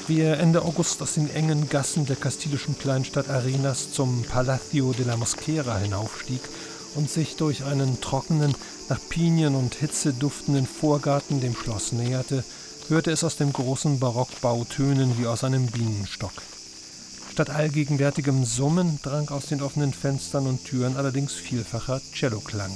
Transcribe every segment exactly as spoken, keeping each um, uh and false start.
Wie er Ende August aus den engen Gassen der kastilischen Kleinstadt Arenas zum Palacio de la Mosquera hinaufstieg und sich durch einen trockenen, nach Pinien und Hitze duftenden Vorgarten dem Schloss näherte, hörte es aus dem großen Barockbau tönen wie aus einem Bienenstock. Statt allgegenwärtigem Summen drang aus den offenen Fenstern und Türen allerdings vielfacher Celloklang.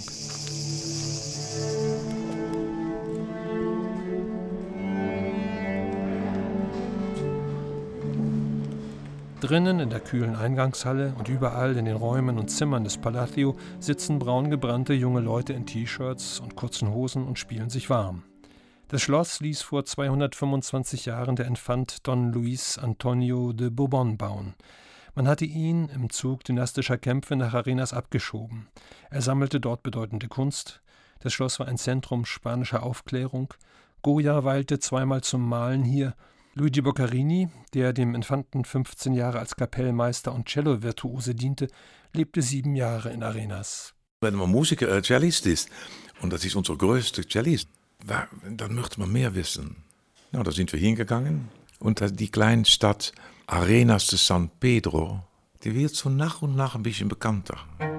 Drinnen in der kühlen Eingangshalle und überall in den Räumen und Zimmern des Palacio sitzen braungebrannte junge Leute in T-Shirts und kurzen Hosen und spielen sich warm. Das Schloss ließ vor zweihundertfünfundzwanzig Jahren der Infant Don Luis Antonio de Bourbon bauen. Man hatte ihn im Zug dynastischer Kämpfe nach Arenas abgeschoben. Er sammelte dort bedeutende Kunst. Das Schloss war ein Zentrum spanischer Aufklärung. Goya weilte zweimal zum Malen hier. Luigi Boccherini, der dem Infanten fünfzehn Jahre als Kapellmeister und Cello-Virtuose diente, lebte sieben Jahre in Arenas. Wenn man Musiker, äh, Cellist ist, und das ist unser größter Cellist, dann möchte man mehr wissen. Nou, da sind wir hingegangen und die kleine Stadt Arenas de San Pedro, die wird so nach und nach ein bisschen bekannter.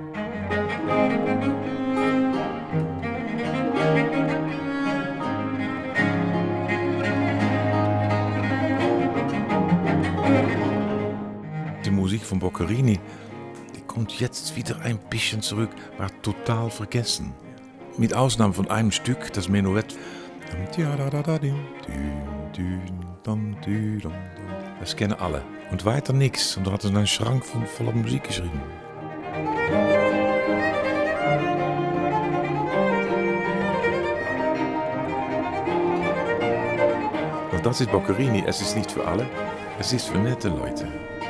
Die Musik von Boccherini, die kommt jetzt wieder ein bisschen zurück, war total vergessen. Mit Ausnahme von einem Stück, das Menuett. Das kennen alle. Und weiter nichts. Und da hat er einen Schrank von voller Musik geschrieben. Und das ist Boccherini. Es ist nicht für alle. Es ist für nette Leute.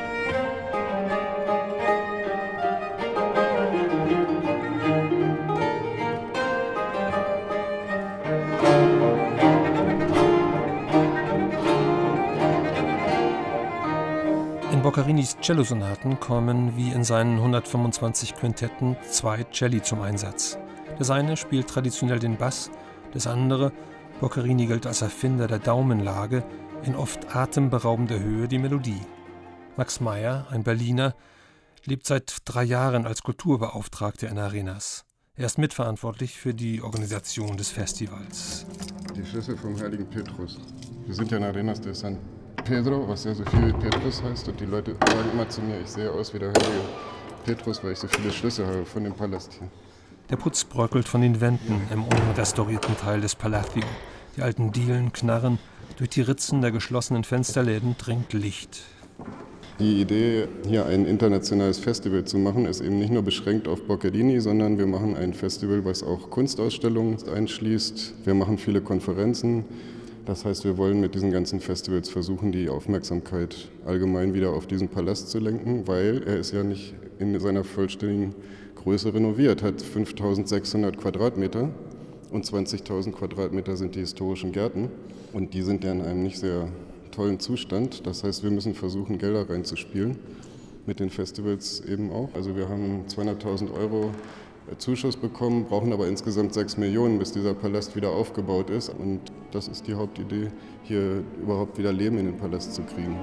In Boccherinis Cellosonaten kommen, wie in seinen hundertfünfundzwanzig Quintetten, zwei Celli zum Einsatz. Das eine spielt traditionell den Bass, das andere, Boccherini gilt als Erfinder der Daumenlage, in oft atemberaubender Höhe die Melodie. Max Meyer, ein Berliner, lebt seit drei Jahren als Kulturbeauftragter in Arenas. Er ist mitverantwortlich für die Organisation des Festivals. Die Schlüssel vom heiligen Petrus. Wir sind ja in Arenas de San Pedro, was ja so viel wie Petrus heißt. Und die Leute sagen immer zu mir, ich sehe aus wie der heilige Petrus, weil ich so viele Schlüssel habe von dem Palast hier. Der Putz bröckelt von den Wänden im unrestaurierten Teil des Palacio. Die alten Dielen knarren, durch die Ritzen der geschlossenen Fensterläden dringt Licht. Die Idee, hier ein internationales Festival zu machen, ist eben nicht nur beschränkt auf Boccherini, sondern wir machen ein Festival, was auch Kunstausstellungen einschließt. Wir machen viele Konferenzen. Das heißt, wir wollen mit diesen ganzen Festivals versuchen, die Aufmerksamkeit allgemein wieder auf diesen Palast zu lenken, weil er ist ja nicht in seiner vollständigen Größe renoviert, hat fünftausendsechshundert Quadratmeter und zwanzigtausend Quadratmeter sind die historischen Gärten und die sind ja in einem nicht sehr tollen Zustand. Das heißt, wir müssen versuchen, Gelder reinzuspielen, mit den Festivals eben auch. Also wir haben zweihunderttausend Euro Zuschuss bekommen, brauchen aber insgesamt sechs Millionen, bis dieser Palast wieder aufgebaut ist. Und das ist die Hauptidee, hier überhaupt wieder Leben in den Palast zu kriegen.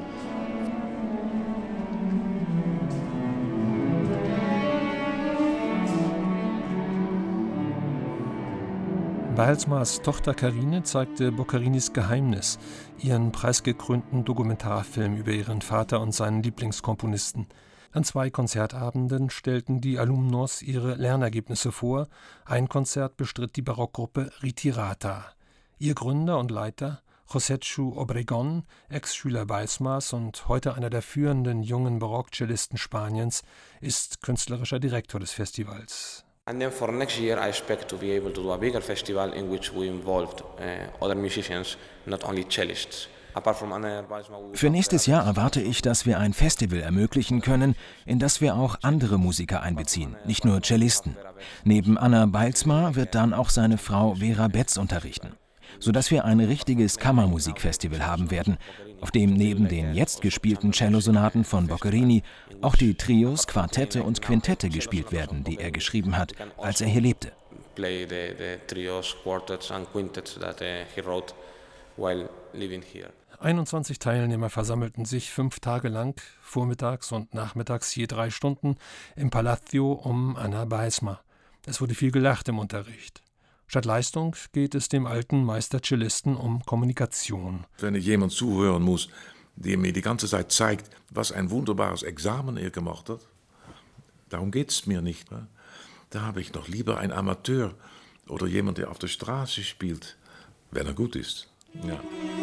Balsmars Tochter Carine zeigte Boccherinis Geheimnis, ihren preisgekrönten Dokumentarfilm über ihren Vater und seinen Lieblingskomponisten. An zwei Konzertabenden stellten die Alumnos ihre Lernergebnisse vor. Ein Konzert bestritt die Barockgruppe Ritirata. Ihr Gründer und Leiter, Josechu Obregón, Ex-Schüler Balsmars und heute einer der führenden jungen Barockcellisten Spaniens, ist künstlerischer Direktor des Festivals. And then for next year, I expect to be able to do a bigger festival in which we involved uh, other musicians, not only cellists. Für nächstes Jahr erwarte ich, dass wir ein Festival ermöglichen können, in das wir auch andere Musiker einbeziehen, nicht nur Cellisten. Neben Anna Balsmar wird dann auch seine Frau Vera Betz unterrichten, sodass wir ein richtiges Kammermusikfestival haben werden, auf dem neben den jetzt gespielten Cellosonaten von Boccherini auch die Trios, Quartette und Quintette gespielt werden, die er geschrieben hat, als er hier lebte. Play the, the trios, quartets and quintets that uh, he wrote while living here. einundzwanzig Teilnehmer versammelten sich fünf Tage lang, vormittags und nachmittags je drei Stunden, im Palacio um Anna Baarsma. Es wurde viel gelacht im Unterricht. Statt Leistung geht es dem alten Meister-Cellisten um Kommunikation. Wenn ich jemand zuhören muss, der mir die ganze Zeit zeigt, was ein wunderbares Examen er gemacht hat, darum geht es mir nicht. Ne? Da habe ich noch lieber einen Amateur oder jemand, der auf der Straße spielt, wenn er gut ist. Ja.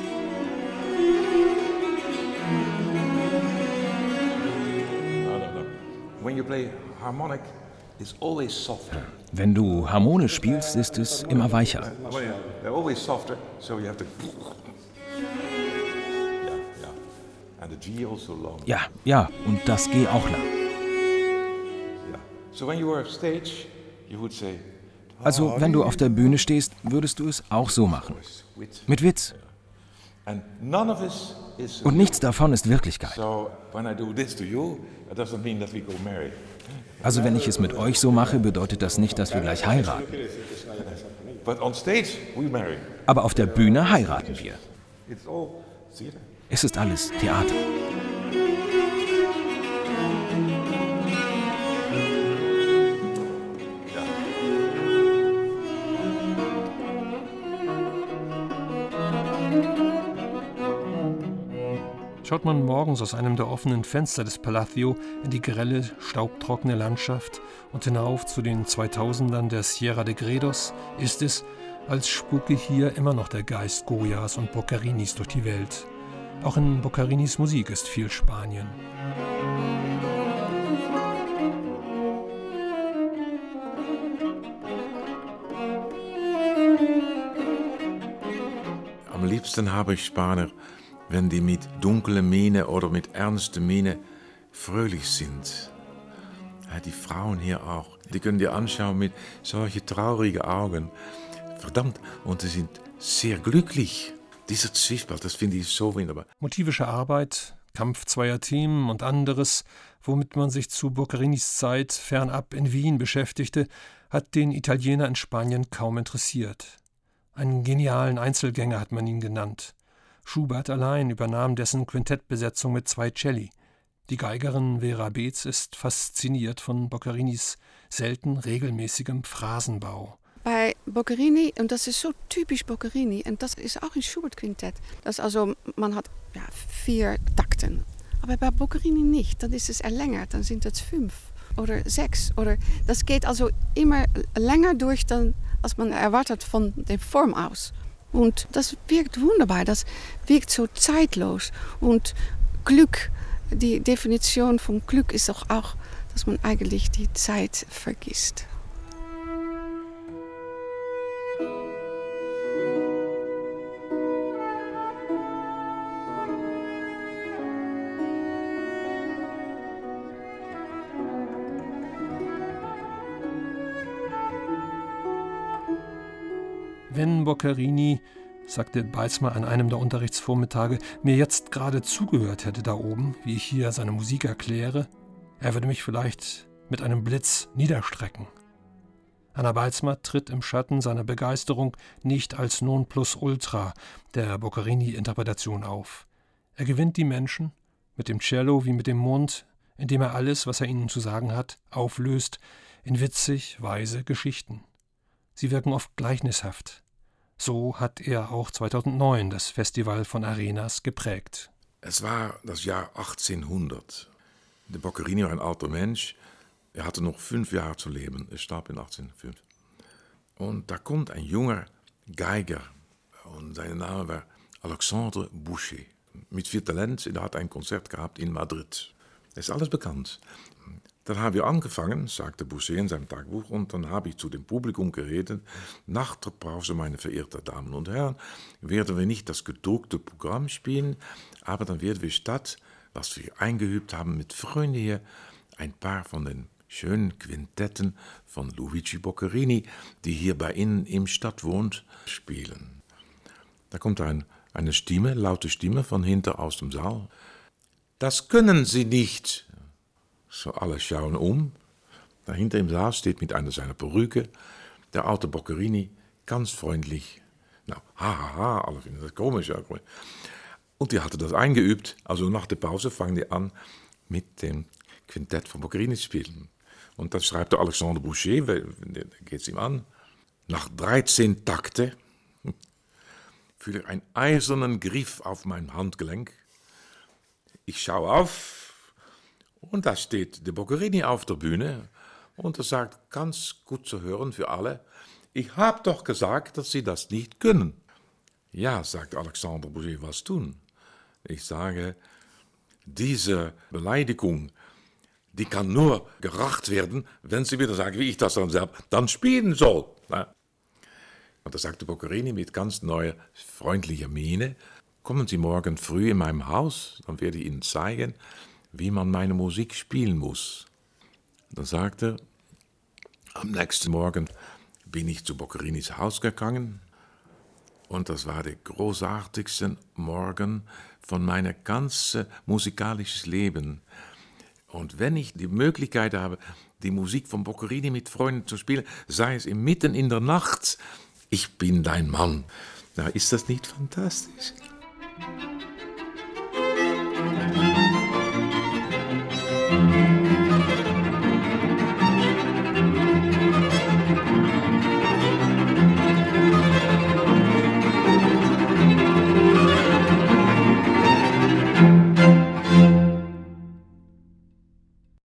No, no, no. When you play harmonic, it's always softer. Wenn du Harmonisch spielst, ist es immer weicher. They're always softer, so you have to. Yeah, yeah. And the G also long. Ja, ja, und das G auch lang. Yeah. So when you were on stage, you would say. Also, wenn du auf der Bühne stehst, würdest du es auch so machen. Mit Witz. Und nichts davon ist Wirklichkeit. Also, wenn ich es mit euch so mache, bedeutet das nicht, dass wir gleich heiraten. Aber auf der Bühne heiraten wir. Es ist alles Theater. Schaut man morgens aus einem der offenen Fenster des Palacio in die grelle, staubtrockene Landschaft und hinauf zu den zweitausendern der Sierra de Gredos, ist es, als spuke hier immer noch der Geist Goyas und Boccarinis durch die Welt. Auch in Boccarinis Musik ist viel Spanien. Am liebsten habe ich Spanier, wenn die mit dunkler Miene oder mit ernster Miene fröhlich sind. Ja, die Frauen hier auch, die können dir anschauen mit solchen traurigen Augen. Verdammt, und sie sind sehr glücklich. Dieser Zwiespalt, das finde ich so wunderbar. Motivische Arbeit, Kampf zweier Themen und anderes, womit man sich zu Boccarinis Zeit fernab in Wien beschäftigte, hat den Italiener in Spanien kaum interessiert. Einen genialen Einzelgänger hat man ihn genannt. Schubert allein übernahm dessen Quintettbesetzung mit zwei Celli. Die Geigerin Vera Beetz ist fasziniert von Boccarinis selten regelmäßigem Phrasenbau. Bei Boccarini, und das ist so typisch Boccarini, und das ist auch ein Schubert-Quintett, das also, man hat ja, vier Takten. Aber bei Boccarini nicht, dann ist es erlängert, dann sind es fünf oder sechs. Oder, das geht also immer länger durch, dann, als man erwartet von der Form aus. Und das wirkt wunderbar, das wirkt so zeitlos. Und Glück, die Definition von Glück ist doch auch, dass man eigentlich die Zeit vergisst. Wenn Boccarini, sagte Baarsma an einem der Unterrichtsvormittage, mir jetzt gerade zugehört hätte da oben, wie ich hier seine Musik erkläre, er würde mich vielleicht mit einem Blitz niederstrecken. Anna Baarsma tritt im Schatten seiner Begeisterung nicht als Nonplusultra der Boccarini-Interpretation auf. Er gewinnt die Menschen, mit dem Cello wie mit dem Mund, indem er alles, was er ihnen zu sagen hat, auflöst in witzig weise Geschichten. Sie wirken oft gleichnishaft. So hat er auch zweitausendneun das Festival von Arenas geprägt. Es war das Jahr achtzehnhundert. Der Boccarini war ein alter Mensch. Er hatte noch fünf Jahre zu leben. Er starb in achtzehnhundertfünf. Und da kommt ein junger Geiger. Und sein Name war Alexandre Boucher. Mit viel Talent. Er hat ein Konzert gehabt in Madrid. Das ist alles bekannt. Dann haben wir angefangen, sagte Boucher in seinem Tagebuch, und dann habe ich zu dem Publikum geredet. Nach der Pause, meine verehrten Damen und Herren, werden wir nicht das gedruckte Programm spielen, aber dann werden wir statt, was wir eingeübt haben mit Freunden hier, ein paar von den schönen Quintetten von Luigi Boccarini, die hier bei Ihnen im Stadt wohnt, spielen. Da kommt ein, eine Stimme, laute Stimme von hinter aus dem Saal. Das können Sie nicht. So, alle schauen um. Dahinter im Saal steht mit einer seiner Perücke der alte Boccarini, ganz freundlich. Nou, hahaha, alle finden das komisch. Und die hatte das eingeübt. Also nach der Pause fangen die an mit dem Quintett von Boccherini zu spielen. Und dann schreibt der Alexandre Boucher, da geht es ihm an, nach dreizehn Takte fühle ich einen eisernen Griff auf mein Handgelenk. Ich schaue auf und da steht der Boccherini auf der Bühne und er sagt, ganz gut zu hören für alle, ich habe doch gesagt, dass Sie das nicht können. Ja, sagt Alexandre Boucher, was tun? Ich sage, diese Beleidigung, die kann nur geracht werden, wenn Sie wieder sagen, wie ich das dann selbst dann spielen soll. Und da sagte Boccherini mit ganz neuer, freundlicher Miene, kommen Sie morgen früh in meinem Haus, dann werde ich Ihnen zeigen, wie man meine Musik spielen muss. Dann sagte er, am nächsten Morgen bin ich zu Boccerinis Haus gegangen und das war der großartigste Morgen von meinem ganzen musikalischen Leben. Und wenn ich die Möglichkeit habe, die Musik von Boccherini mit Freunden zu spielen, sei es mitten in der Nacht, ich bin dein Mann. Na, ist das nicht fantastisch?